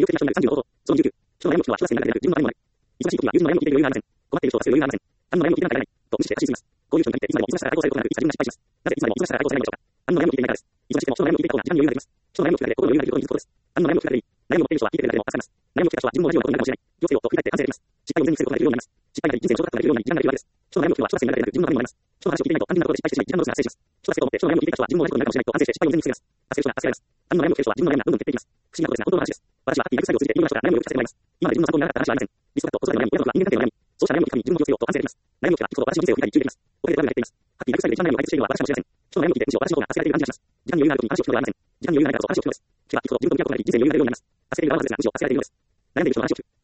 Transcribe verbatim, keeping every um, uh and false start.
的な人になるさんじゅうのこと、そのにじゅうきゅう、人の悩みを聞くのは人が責められる自分の悩みもある。忙しい時は友人の悩みを聞いている余裕がありません。困っている人はそういう余裕がありません。あの悩みを聞いてなんかいらない、と無視して走りすぎます。こういう人に限っていつまでも忙しさから解放されることなく、いつまでも失敗します。なぜいつまでも忙しさから解放されないのでしょうか。あの悩みを聞いていないからです。忙しくても人の悩みを聞いていた方が時間に余裕があります。人の悩みを聞くだけで心の余裕がいることに気づくことです。あの悩みを聞くだけでいい。悩みを持っている人は聞いているだけでも助かります。悩みを聞いた人は自分も同じようなことになるかもしれない。気をつけようと振り返って反省できます。失敗を全に防ぐことができるようになります。失敗になり人生のショートカットができるように時間ができるわけです。人の悩みを聞くのは人が責められている自分のためになります。人の話を聞いていないと単純なことで失敗してしまい、時間のロスが発生します。人が成功を持って人の悩みを聞いていた人は自分も同じことになるかもしれないと反省して失敗を全に防げます。助ける人が助けられます。あの悩みを聞く人は自分の悩みがどんどん減っていきます。不思議なことですが、本当の話です。私はハッピーな作業を続けていろんな人から悩みを聞かせてもらいます。今まで自分の参考にならなかった話はありません。リスクだと子育ての悩み、親族は人間関係の悩み、そうした悩みを聞くに自分も気をつけようと反省できます。悩みを聞けば聞くほど私の人生を振り返り注意できます。これでトラブルが減っています。ハッピーな作業で一番悩みを解決しているのは私かもしれません。人の悩みを聞いてむしろ私の方が助けられている感じがします。時間に余裕がある時に話を聞くのではありません。時間に余裕がないからこそ話を聞くのです。聞けば聞くほど自分と向き合うことができ、人生に余裕が出るようになります。助けている側のですが、むしろ助けられているようです。悩んでいる人の話を聞く。